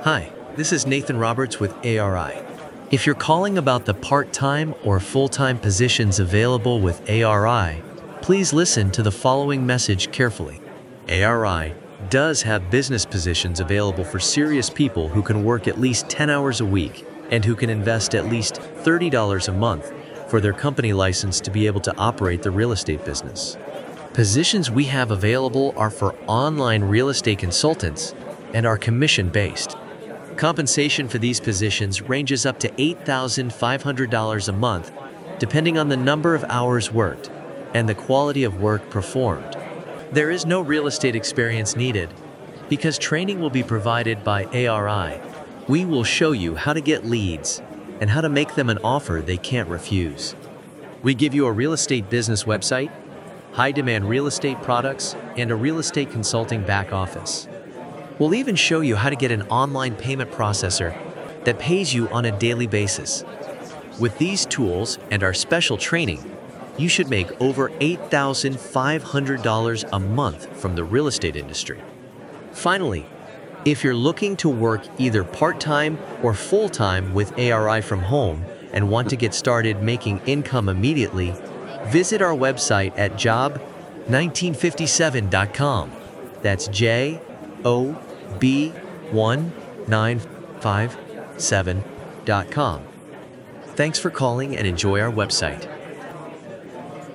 Hi, this is Nathan Roberts with ARI. If you're calling about the part-time or full-time positions available with ARI, please listen to the following message carefully. ARI does have business positions available for serious people who can work at least 10 hours a week and who can invest at least $30 a month for their company license to be able to operate the real estate business. Positions we have available are for online real estate consultants and are commission-based. Compensation for these positions ranges up to $8,500 a month, depending on the number of hours worked and the quality of work performed. There is no real estate experience needed because training will be provided by ARI. We will show you how to get leads and how to make them an offer they can't refuse. We give you a real estate business website, high-demand real estate products, and a real estate consulting back office. We'll even show you how to get an online payment processor that pays you on a daily basis. With these tools and our special training, you should make over $8,500 a month from the real estate industry. Finally, if you're looking to work either part-time or full-time with ARI from home and want to get started making income immediately, visit our website at job1957.com. That's JOB1957.com. Thanks for calling and enjoy our website.